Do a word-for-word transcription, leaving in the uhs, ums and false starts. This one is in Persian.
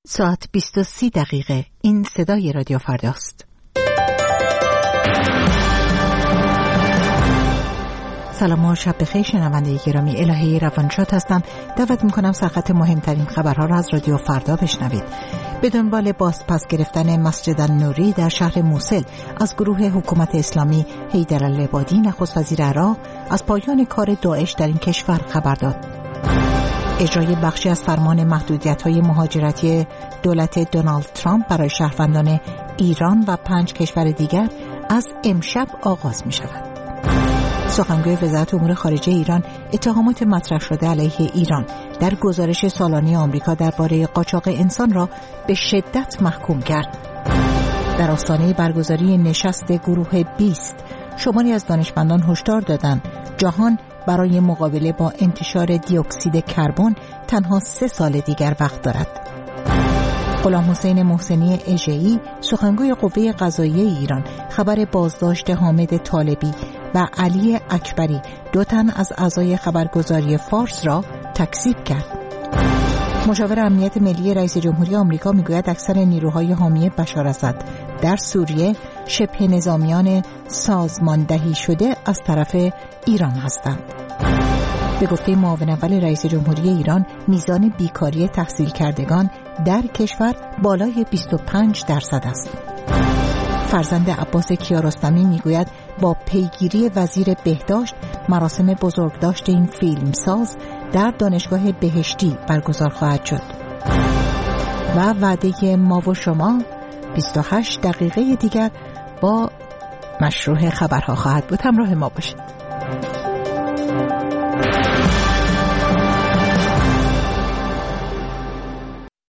ساعت بیست و سی دقیقه. این صدای رادیو فرداست. سلام و شب بخیر شنونده گرامی، الهی روانشاد هستم. دعوت میکنم سرخط مهمترین خبرها را از رادیو فردا بشنوید. به دنبال بازپس گرفتن مسجد النوری در شهر موصل از گروه حکومت اسلامی، حیدرالعبادی نخست وزیر عراق از پایان کار داعش در این کشور خبر داد. اجرای بخشی از فرمان محدودیت‌های مهاجرتی دولت دونالد ترامپ برای شهروندان ایران و پنج کشور دیگر از امشب آغاز می‌شود. سخنگوی وزارت امور خارجه ایران اتهامات مطرح شده علیه ایران در گزارش سالانه آمریکا درباره قاچاق انسان را به شدت محکوم کرد. در آستانه برگزاری نشست گروه بیست، شماری از دانشمندان هشدار دادند جهان برای مقابله با انتشار دی اکسید کربن تنها سه سال دیگر وقت دارد. غلام حسین محسنی اژه‌ای، سخنگوی قوه قضاییه ایران، خبر بازداشت حامد طالبی و علی اکبری، دو تن از اعضای خبرگزاری فارس را تکذیب کرد. مشاور امنیت ملی رئیس جمهوری آمریکا میگوید اکثر نیروهای حامی بشار اسد در سوریه شبه نظامیان سازماندهی شده از طرف ایران هستند. به گفته معاون اول رئیس جمهوری ایران، میزان بیکاری تحصیل کردگان در کشور بالای بیست و پنج درصد است. فرزند عباس کیارستمی میگوید با پیگیری وزیر بهداشت مراسم بزرگداشت این فیلمساز در دانشگاه بهشتی برگزار خواهد شد. و وعده ما و شما بیست و هشت دقیقه دیگر با مشروع خبرها خواهد بود. همراه ما باشید.